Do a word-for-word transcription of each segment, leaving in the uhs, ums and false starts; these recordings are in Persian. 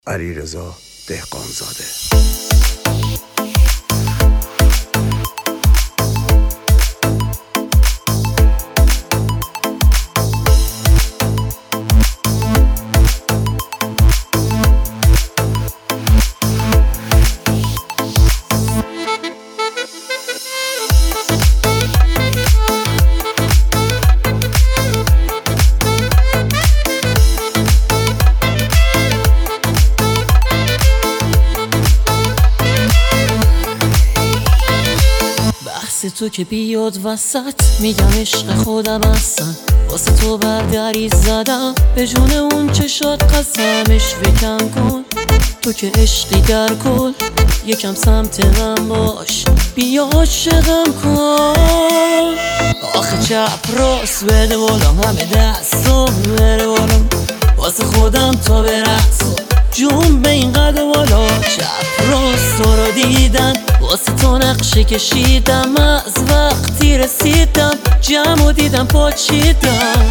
علیرضا دهقانزاده. تو که بیاد وسط میگم عشق خودم هستن، واسه تو بردری زدم به جون اون چشات قسمش فکم کن. تو که عشقی در کل یکم سمت من باش، بیا عاشقم کن. آخه چپ راست بده بالام، همه دستم بره بالام، واسه خودم تا برس جون به این قد بالا. چپ راست تو رو دیدن، واسه تو نقشه کشیدم، از وقتی رسیدم جمع و دیدم پاچیدم.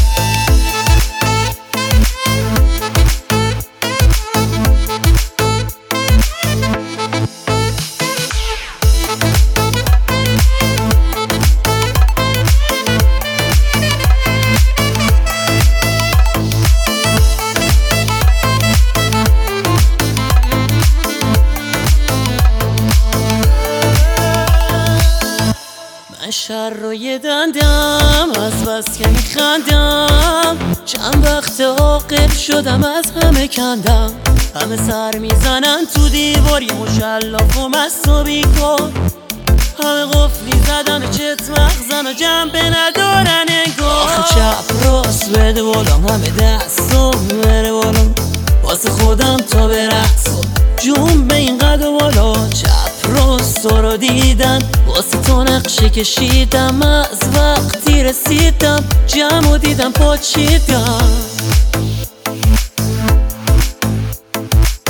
شر رو یه دندم از بس که میخندم، چند وقت عاقل شدم از همه کندم. همه سر میزنن تو دیوار یه مشلاف و مست و بیکار، همه قفلی زدن چت مغزن و جنبه ندارن انگار. آخه چپ راست بده بالام، همه دستم بره بالام، واسه خودم تا برس جون به این قد و بالا. چپ راست تو رو دیدن، واسه تو نقشه کشیدم، از وقتی رسیدم جمع و دیدم پاچیدم.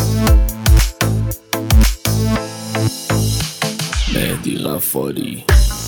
مهدی غفاری.